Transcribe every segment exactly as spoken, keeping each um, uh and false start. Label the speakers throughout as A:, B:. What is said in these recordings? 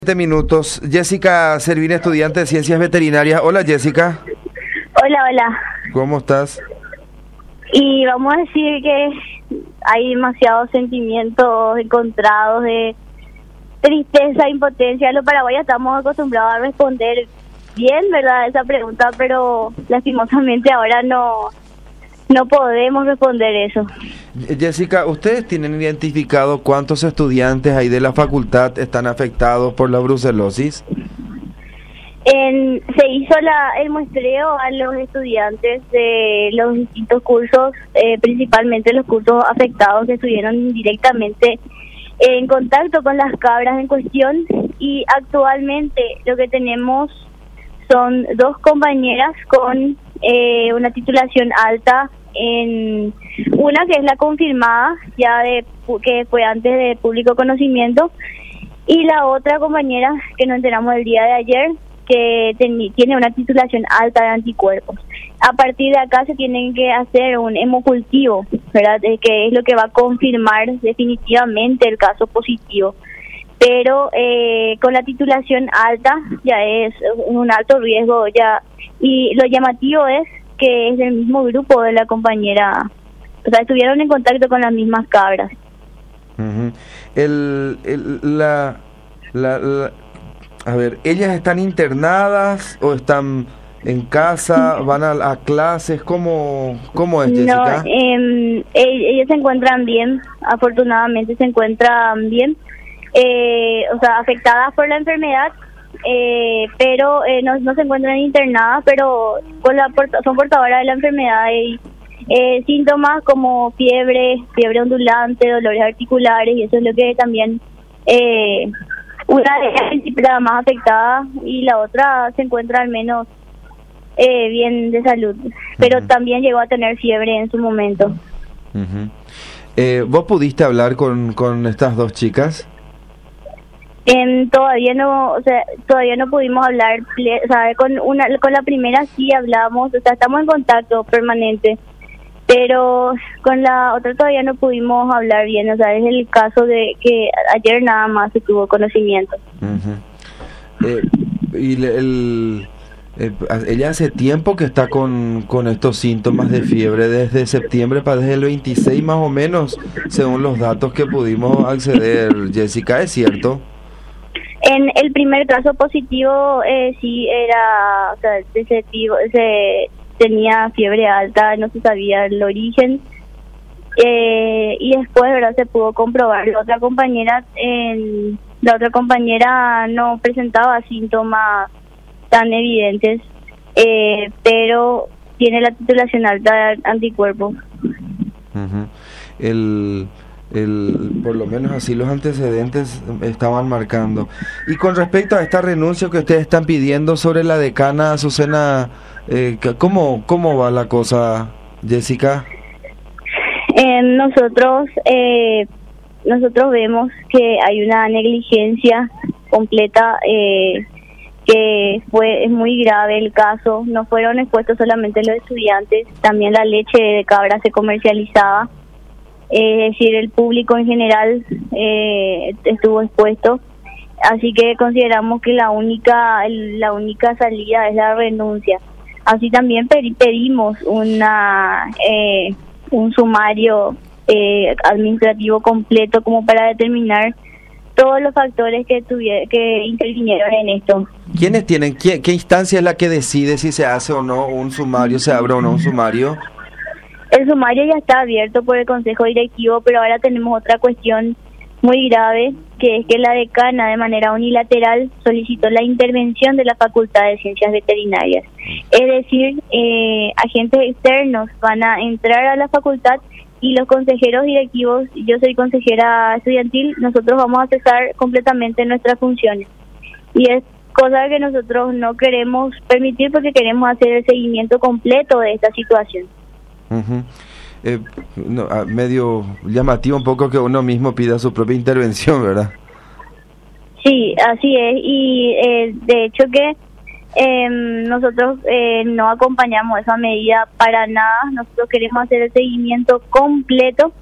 A: Minutos. Jessica Servini, estudiante de Ciencias Veterinarias. Hola, Jessica.
B: Hola, hola.
A: ¿Cómo estás?
B: Y vamos a decir que hay demasiados sentimientos encontrados de tristeza, impotencia. Los paraguayos estamos acostumbrados a responder bien, ¿verdad?, esa pregunta, pero lastimosamente ahora no, no podemos responder eso.
A: Jessica, ¿ustedes tienen identificado cuántos estudiantes ahí de la facultad están afectados por la brucelosis?
B: En, se hizo la, el muestreo a los estudiantes de los distintos cursos, eh, principalmente los cursos afectados que estuvieron directamente en contacto con las cabras en cuestión, y actualmente lo que tenemos son dos compañeras con eh, una titulación alta, en una que es la confirmada ya de que fue antes de público conocimiento, y la otra compañera que nos enteramos el día de ayer que ten, tiene una titulación alta de anticuerpos. A partir de acá se tienen que hacer un hemocultivo, ¿verdad?, que es lo que va a confirmar definitivamente el caso positivo, pero eh, con la titulación alta ya es un alto riesgo ya, y lo llamativo es que es del mismo grupo de la compañera, o sea, estuvieron en contacto con las mismas cabras.
A: Uh-huh. el, el, la, la, la, a ver, ¿ellas están internadas o están en casa, van a, a clases? ¿Cómo, cómo es, Jessica?
B: No, eh, ellas se encuentran bien, afortunadamente se encuentran bien, eh, o sea, afectadas por la enfermedad, Eh, pero eh, no, no se encuentran internadas, pero con la son portadoras de la enfermedad y eh, síntomas como fiebre, fiebre ondulante, dolores articulares, y eso es lo que también eh, una de ellas es la más afectada y la otra se encuentra al menos eh, bien de salud, pero uh-huh. también llegó a tener fiebre en su momento.
A: Uh-huh. eh, ¿Vos pudiste hablar con, con estas dos chicas?
B: Eh, todavía no, o sea, todavía no pudimos hablar, o sea, con una, con la primera sí hablamos, o sea, estamos en contacto permanente, pero con la otra todavía no pudimos hablar bien, o sea, es el caso de que ayer nada más se tuvo conocimiento.
A: Uh-huh. eh, y el, el eh, ella hace tiempo que está con, con estos síntomas de fiebre, desde septiembre para desde el veintiséis más o menos, según los datos que pudimos acceder, Jessica, ¿es cierto?
B: En el primer caso positivo, eh, sí era, o sea, se, se tenía fiebre alta, no se sabía el origen, eh, y después, verdad, se pudo comprobar. La otra compañera, eh, la otra compañera no presentaba síntomas tan evidentes, eh, pero tiene la titulación alta de anticuerpos.
A: Uh-huh. El El, por lo menos así los antecedentes estaban marcando. Y con respecto a esta renuncia que ustedes están pidiendo sobre la decana Azucena, eh, ¿cómo, ¿cómo va la cosa, Jessica?
B: Eh, nosotros eh, nosotros vemos que hay una negligencia completa, eh, que fue es muy grave el caso. No fueron expuestos solamente los estudiantes, también la leche de cabra se comercializaba. Es decir, el público en general eh, estuvo expuesto, así que consideramos que la única la única salida es la renuncia. Así también pedimos una eh, un sumario eh, administrativo completo como para determinar todos los factores que tuviera, que intervinieron en esto.
A: ¿Quiénes tienen, qué, qué instancia es la que decide si se hace o no un sumario, se abre o no un sumario?
B: El sumario ya está abierto por el Consejo Directivo, pero ahora tenemos otra cuestión muy grave, que es que la decana de manera unilateral solicitó la intervención de la Facultad de Ciencias Veterinarias. Es decir, eh, agentes externos van a entrar a la facultad y los consejeros directivos, yo soy consejera estudiantil, nosotros vamos a cesar completamente nuestras funciones. Y es cosa que nosotros no queremos permitir porque queremos hacer el seguimiento completo de esta situación.
A: Uh-huh. eh, no, medio llamativo un poco que uno mismo pida su propia intervención, ¿verdad?
B: Sí, así es, y eh, de hecho que eh, nosotros eh, no acompañamos esa medida para nada. Nosotros queremos hacer el seguimiento completo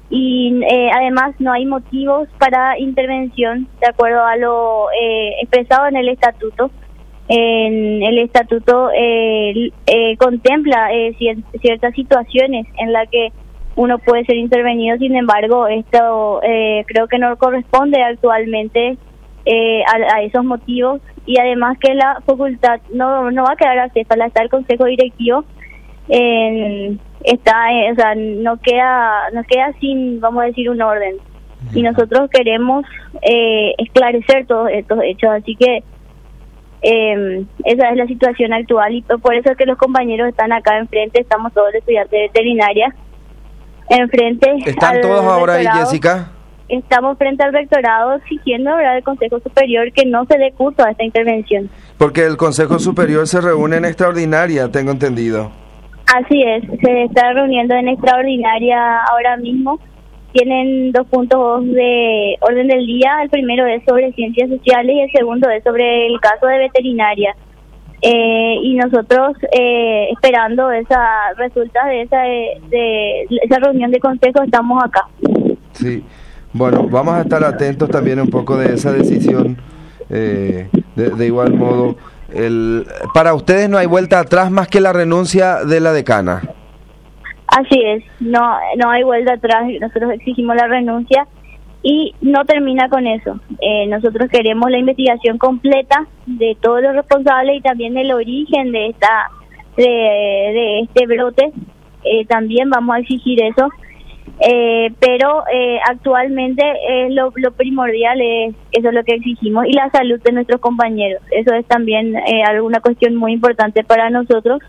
B: y eh, además no hay motivos para intervención de acuerdo a lo eh, expresado en el estatuto. En el estatuto eh, eh, contempla eh, cier- ciertas situaciones en las que uno puede ser intervenido. Sin embargo, esto eh, creo que no corresponde actualmente eh, a, a esos motivos, y además que la facultad no no va a quedar acéfala, está el consejo directivo, eh, está eh, o sea no queda no queda sin, vamos a decir, un orden, y nosotros queremos eh, esclarecer todos estos hechos, así que eh, esa es la situación actual, y por eso es que los compañeros están acá enfrente. Estamos todos los estudiantes de veterinaria enfrente.
A: ¿Están todos ahora ahí, Jessica?
B: Estamos frente al rectorado exigiendo, ¿verdad?, del Consejo Superior que no se dé curso a esta intervención.
A: Porque el Consejo Superior se reúne en extraordinaria, tengo entendido.
B: Así es, se está reuniendo en extraordinaria ahora mismo. Tienen dos puntos de orden del día. El primero es sobre ciencias sociales y el segundo es sobre el caso de veterinaria. Eh, y nosotros eh, esperando esa resulta de esa de, de esa reunión de consejo, estamos acá.
A: Sí, bueno, vamos a estar atentos también un poco de esa decisión. Eh, de, de igual modo, el, para ustedes no hay vuelta atrás más que la renuncia de la decana.
B: Así es, no no hay vuelta atrás. Nosotros exigimos la renuncia y no termina con eso. Eh, nosotros queremos la investigación completa de todos los responsables y también el origen de esta de, de este brote. Eh, también vamos a exigir eso. Eh, pero eh, actualmente eh, lo, lo primordial es eso, es lo que exigimos, y la salud de nuestros compañeros. Eso es también eh, alguna cuestión muy importante para nosotros.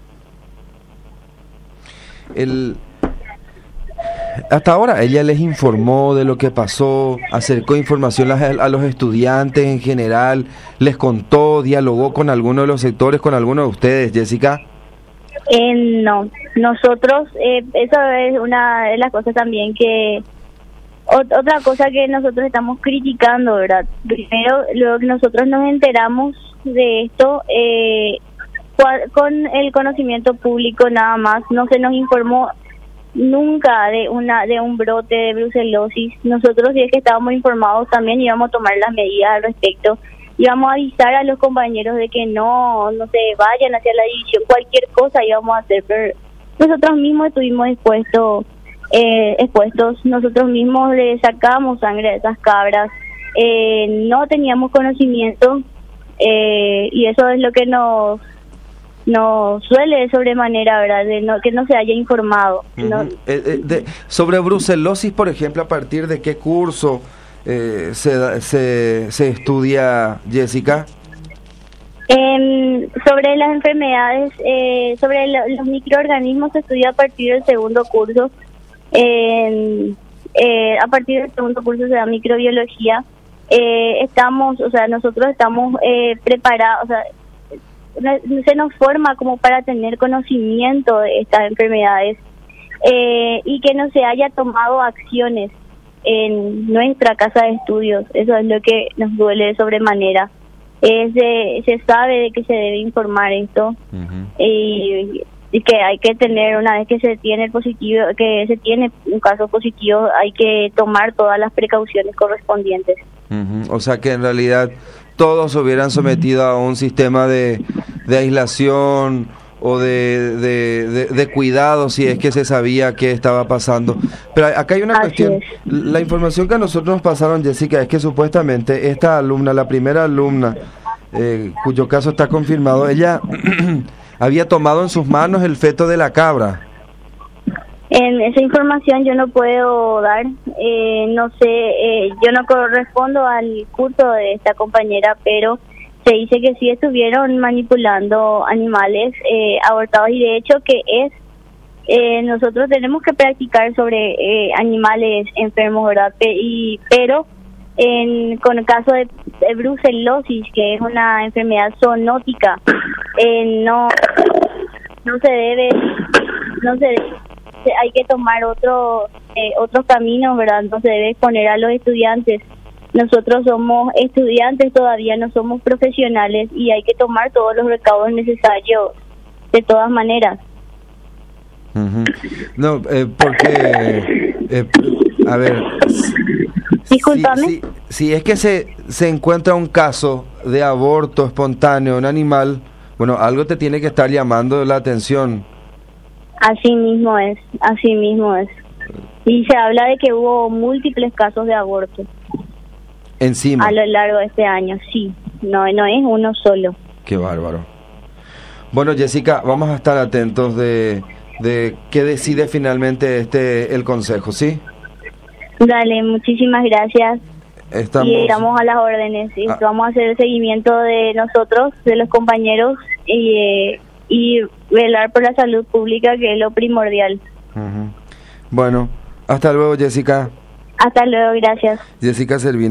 A: El, hasta ahora ella les informó de lo que pasó, acercó información a, a los estudiantes en general, les contó, dialogó con alguno de los sectores, con alguno de ustedes, Jessica.
B: Eh, no, nosotros, eh, eso es una de las cosas también que, ot- otra cosa que nosotros estamos criticando, ¿verdad? Primero, luego que nosotros nos enteramos de esto, eh, cua- con el conocimiento público nada más, no se nos informó nunca de una de un brote de brucelosis. Nosotros, si es que estábamos informados, también íbamos a tomar las medidas al respecto. Íbamos a avisar a los compañeros de que no, no se vayan hacia la división, cualquier cosa íbamos a hacer, pero nosotros mismos estuvimos expuestos, eh, expuestos, nosotros mismos le sacamos sangre a esas cabras, eh, no teníamos conocimiento, eh, y eso es lo que nos nos suele de sobremanera, ¿verdad?, de no, que no se haya informado.
A: Uh-huh.
B: No.
A: eh, eh, de, sobre brucelosis, por ejemplo, ¿a partir de qué curso eh, se, se, se estudia, Jessica?
B: Eh, sobre las enfermedades, eh, sobre lo, los microorganismos se estudia a partir del segundo curso. Eh, eh, a partir del segundo curso se da microbiología. Eh, estamos, o sea, nosotros estamos eh, preparados, o sea, se nos forma como para tener conocimiento de estas enfermedades, eh, y que no se haya tomado acciones en nuestra casa de estudios. Eso es lo que nos duele de sobremanera. Es de, se sabe de que se debe informar esto, uh-huh. y, y que hay que tener, una vez que se tiene el positivo, que se tiene un caso positivo, hay que tomar todas las precauciones correspondientes.
A: Uh-huh. O sea que en realidad todos se hubieran sometido a un sistema de, de aislación o de, de, de, de cuidado si es que se sabía qué estaba pasando. Pero acá hay una
B: Así
A: cuestión,
B: es.
A: La información que a nosotros nos pasaron, Jessica, es que supuestamente esta alumna, la primera alumna, eh, cuyo caso está confirmado, ella había tomado en sus manos el feto de la cabra.
B: En esa información yo no puedo dar, eh, no sé, eh, yo no correspondo al curso de esta compañera, pero se dice que sí estuvieron manipulando animales eh, abortados, y de hecho que es, eh, nosotros tenemos que practicar sobre eh, animales enfermos, ¿verdad? Pe- y, pero en, con el caso de, de brucelosis, que es una enfermedad zoonótica, eh, no, no se debe, no se debe. Hay que tomar otro, eh, otros caminos, ¿verdad? No se debe exponer a los estudiantes. Nosotros somos estudiantes todavía, no somos profesionales, y hay que tomar todos los recaudos necesarios de todas maneras.
A: Uh-huh. No, eh, porque eh, A ver,
B: Discúlpame.
A: Si, si, si es que se, se encuentra un caso de aborto espontáneo en un animal, bueno, algo te tiene que estar llamando la atención.
B: Así mismo es, así mismo es. Y se habla de que hubo múltiples casos de aborto
A: Encima.
B: a lo largo de este año, sí. No, no es uno solo.
A: Qué bárbaro. Bueno, Jessica, vamos a estar atentos de, de qué decide finalmente este el consejo, ¿sí?
B: Dale, muchísimas gracias.
A: Estamos...
B: Y estamos a las órdenes. Y
A: Ah.
B: vamos a hacer el seguimiento de nosotros, de los compañeros, y, eh, y velar por la salud pública, que es lo primordial.
A: Uh-huh. Bueno, hasta luego, Jessica.
B: Hasta luego, gracias.
A: Jessica Servino.